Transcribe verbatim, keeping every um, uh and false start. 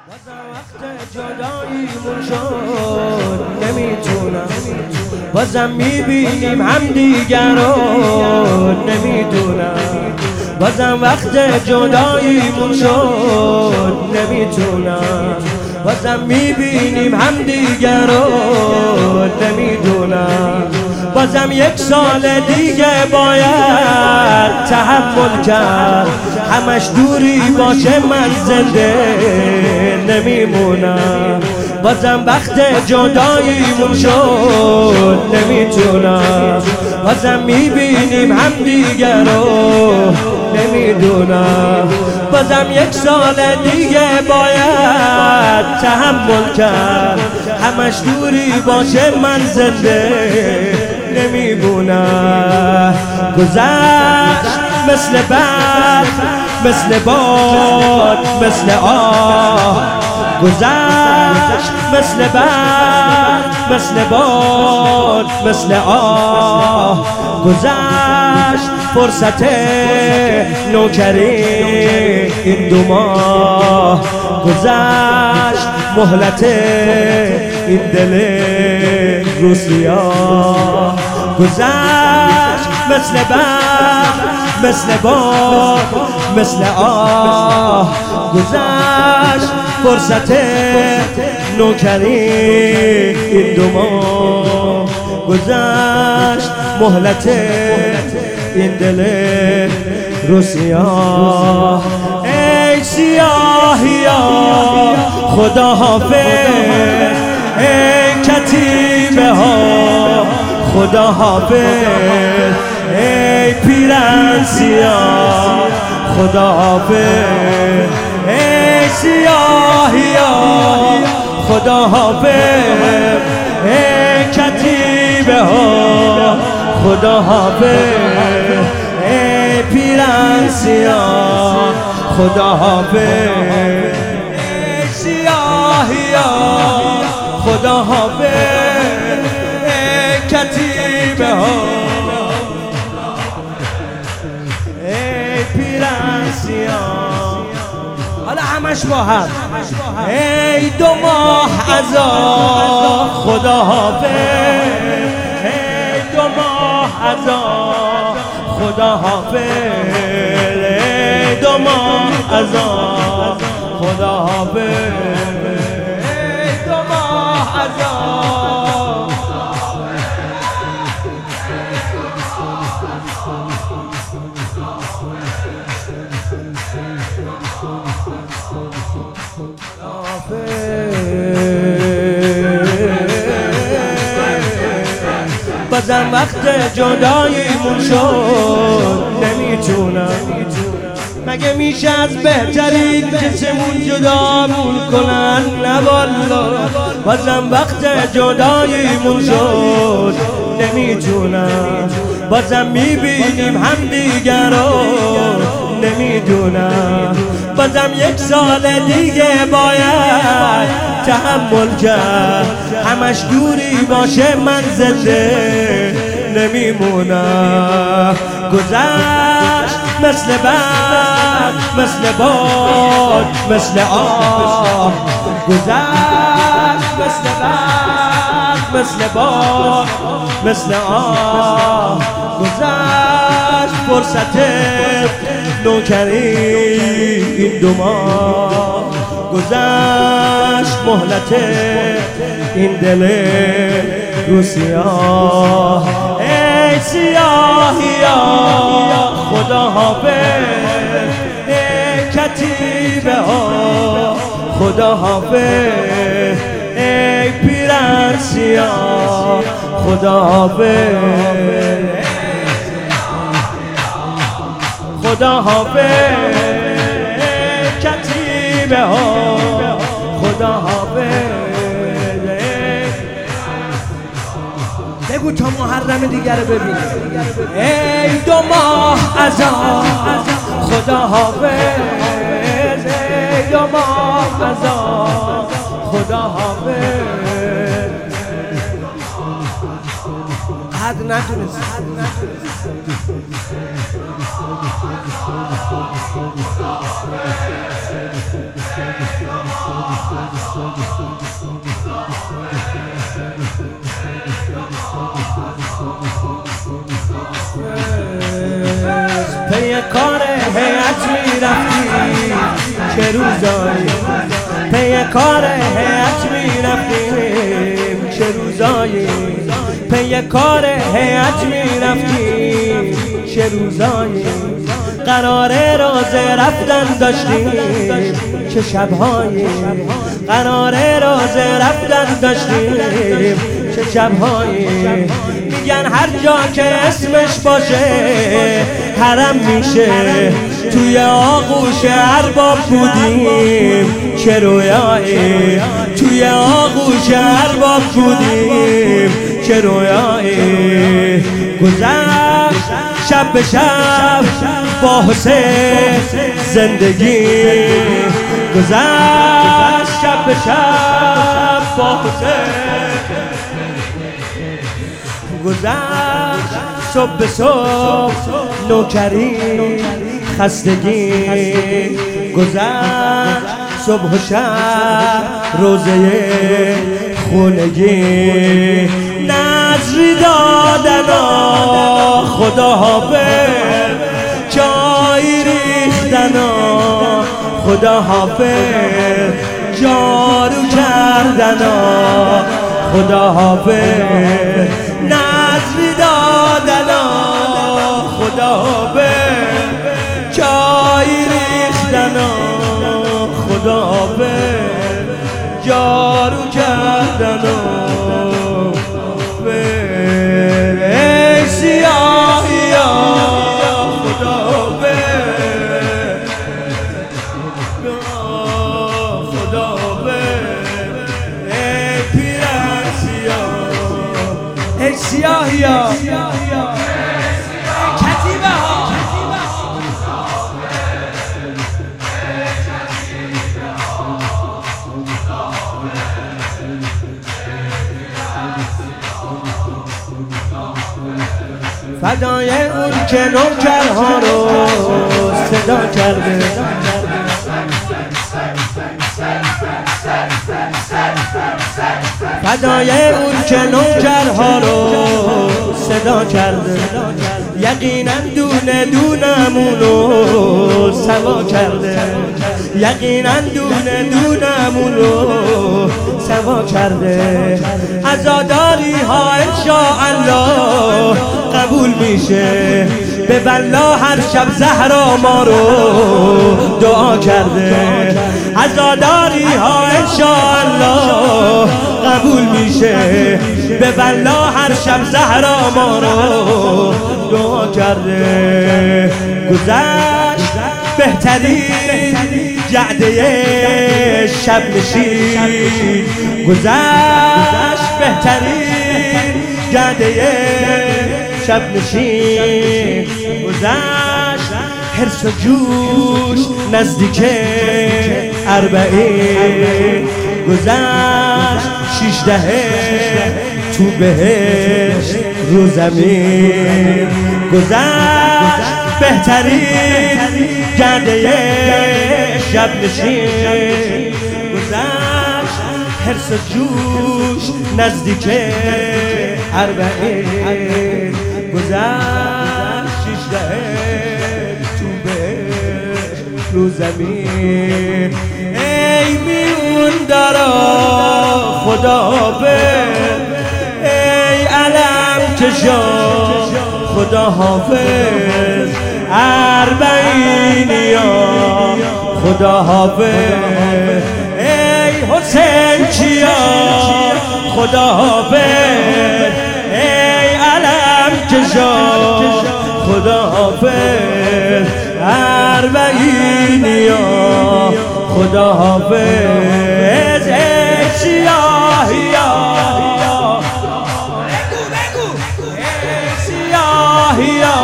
بازم وقت جداییمون شد نمیتونم، بازم میبینیم هم دیگر رو نمیدونم. بازم وقت جداییمون شد نمیتونم، بازم میبینیم هم دیگر رو نمیدونم. بازم یک سال دیگه باید تحمل کرد، همش دوری باشه من زنده نمیمونم. بازم وقت جداییمون شد نمیتونم، بازم میبینیم هم دیگر رو نمیدونم. بازم یک سال دیگه باید تحمل کرد، همش دوری باشه من زنده نمیمونم. گذشت مثل برق، مثل باد، مثل آه. گذشت مثل برق، مثل باد، مثل آه. گذشت فرصت نوکری این دو ماه، گذشت مهلت این دل روسیاه. گذشت مثل برق، مثل باد، مثل آه. گذشت فرصت نوکری این دو ماه، گذشت مهلت این دل روسیاه. ای سیاهیا خدا حافظ، ای کتیبه ها خدا حافظ، ای پیرن سیاه خدا حافظ. ای سیاهیا خدا حافظ، ای کتیبه ها خدا حافظ، ای پیرن سیاه خدا حافظ. ای سیاهیا خدا حافظ، ای کتیبه ها، ای پیرن سیاه. حالا همش با هم. ای دو ماه عذاب خدا حافظ، ای دو ماه عذاب خدا حافظ، ای دو ماه عذاب خدا حافظ، ای دو ماه عذاب. بازم وقت جداییمون شد نمیتونم، مگه میشه از بهترین کسمون جدامون کنن؟ نه والا. بازم وقت جداییمون شد نمیتونم، بازم میبینیم هم دیگر رو نمیدونم. بازم یک سال دیگه باید تحمل کرد، همش دوری باشه من زنده نمیمونم. گذشت مثل برق، مثل باد، مثل آه. گذشت مثل برق، مثل باد، مثل آه. گذشت فرصت نوکری این دو ماه، گذشت مهلت این دل روسیاه. ای سیاهیا خدا حافظ، ای کتیبه ها خدا حافظ، ای پیرن سیاه خدا حافظ، خدا حافظ، کتیبه ها خدا حافظ. بگو تا محرم دیگر رو ببین. ای دو ماه عذاب خدا حافظ، ای دو ماه عذاب خدا حافظ. حد نتونست. پی کار هیئت میرفتیم چه روزایی، پی کار هیئت میرفتیم چه روزایی، پی کار هیئت میرفتیم چه روزایی، قرار روزه رفتن داشتیم چه شبهایی، قرار روزه رفتن داشتیم چه شبهایی. میگن هر جا که اسمش باشه حرم میشه، توی آغوش ارباب بودیم چه رویایی، توی آغوش ارباب بودیم چه رویایی. گذشت شب به شب با حسین زندگی، گذشت شب به شب با حسین، گذشت صبح به صبح نوکری خستگی، گذشت صبح و شب روزه خونگی. نظری دادنا خدا حافظ، جایی ریختنا خدا حافظ، جارو کردنا خدا حافظ، نظری دادنا خدا حافظ، جایی ریختنا خدا حافظ، جارو کردنا. ای سیاهی خدا حافظ، خدا حافظ، ای پیرن سیاه، ای سیاهی کتیبه ها، فدای اون که نوکرها رو صدا کرده، فدای اون که نوکرها رو صدا کرده، یقینا دونه دونمونو سوا کرده، یقینا دونه دونمونو سوا کرده. عزاداری ها انشاءالله قبول میشه، به بلا هر شب زهرا ما رو دعا کرده. عزاداری ها انشاءالله قبول میشه، به بلا هر شب زهرا ما رو دعا کرده. گذشت بهترین جعده شب نشین، گذشت بهترین جعده شب نشین، گذشت حرص و جوش نزدیک اربعین، گذشت شیشدهه تو بهشت رو زمین، گذشت بهترین گرده شب نشین، گذشت حرص و جوش نزدیک اربعین، گذشت شیشدهه تو بهشت رو زمین. ای میون دارا خدا حافظ، ای علم کشا خدا حافظ، اربعینیا خدا حافظ، ای حسین چیا خدا حافظ، ای علم کشا خدا حافظ، اربعینیا خدا حافظ، ای سیاهیا بگو بگو، ای سیاهیا